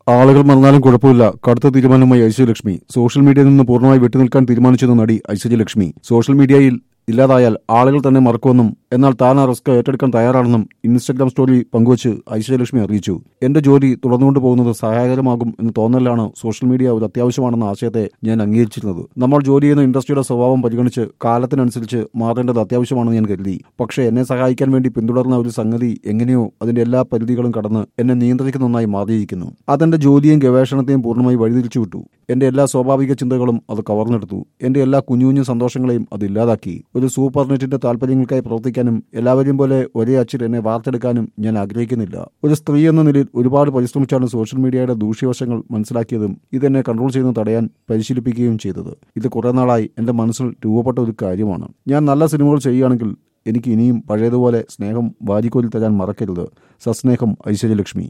ആളുകൾ മറന്നാലും കുഴപ്പമില്ല. കടുത്ത തീരുമാനമായി ഐശ്വര്യലക്ഷ്മി. സോഷ്യൽ മീഡിയയിൽ നിന്ന് പൂർണ്ണമായി വിട്ടുനിൽക്കാൻ തീരുമാനിച്ചെന്ന് നടി ഐശ്വര്യലക്ഷ്മി. സോഷ്യൽ മീഡിയയിൽ ഇല്ലാതായാൽ ആളുകൾ തന്നെ മറക്കുമെന്നും എന്നാൽ താൻ ആ റിസ്ക് ഏറ്റെടുക്കാൻ തയ്യാറാണെന്നും ഇൻസ്റ്റഗ്രാം സ്റ്റോറി പങ്കുവച്ച് ഐശ്വര്യലക്ഷ്മി അറിയിച്ചു. എന്റെ ജോലി തുടർന്നുകൊണ്ട് പോകുന്നത് സഹായകരമാകും എന്ന് തോന്നലാണ് സോഷ്യൽ മീഡിയ ഒരു അത്യാവശ്യമാണെന്ന ആശയത്തെ ഞാൻ അംഗീകരിച്ചിരുന്നത്. നമ്മൾ ജോലി ചെയ്യുന്ന ഇൻഡസ്ട്രിയുടെ സ്വഭാവം പരിഗണിച്ച് കാലത്തിനനുസരിച്ച് മാറേണ്ടത് അത്യാവശ്യമാണെന്ന് ഞാൻ കരുതി. പക്ഷേ എന്നെ സഹായിക്കാൻ വേണ്ടി പിന്തുടർന്ന ഒരു സംഗതി എങ്ങനെയോ അതിന്റെ എല്ലാ പരിധികളും കടന്ന് എന്നെ നിയന്ത്രിക്കുന്ന ഒന്നായി മാറിയിരിക്കുന്നു. അതെന്റെ ജോലിയും ഗവേഷണത്തെയും പൂർണ്ണമായി വഴിതിരിച്ചു വിട്ടു. എന്റെ എല്ലാ സ്വാഭാവിക ചിന്തകളും അത് കവർന്നെടുത്തു. എന്റെ എല്ലാ കുഞ്ഞു കുഞ്ഞു സന്തോഷങ്ങളെയും അത് ഇല്ലാതാക്കി. ഒരു സൂപ്പർനെറ്റിന്റെ താല്പര്യങ്ങൾക്കായി പ്രവർത്തിക്കാനും എല്ലാവരെയും പോലെ ഒരേ അച്ചിൽ എന്നെ വാർത്തെടുക്കാനും ഞാൻ ആഗ്രഹിക്കുന്നില്ല. ഒരു സ്ത്രീ എന്ന നിലയിൽ ഒരുപാട് പരിശ്രമിച്ചാണ് സോഷ്യൽ മീഡിയയുടെ ദൂഷ്യവശങ്ങൾ മനസ്സിലാക്കിയതും ഇതെന്നെ കൺട്രോൾ ചെയ്യുന്നത് തടയാൻ പരിശീലിപ്പിക്കുകയും ചെയ്തത്. ഇത് കുറെ നാളായി എന്റെ മനസ്സിൽ രൂപപ്പെട്ട ഒരു കാര്യമാണ്. ഞാൻ നല്ല സിനിമകൾ ചെയ്യുകയാണെങ്കിൽ എനിക്ക് ഇനിയും പഴയതുപോലെ സ്നേഹം വാരിക്കോരി തരാൻ മറക്കരുത്. സസ്നേഹം, ഐശ്വര്യലക്ഷ്മി.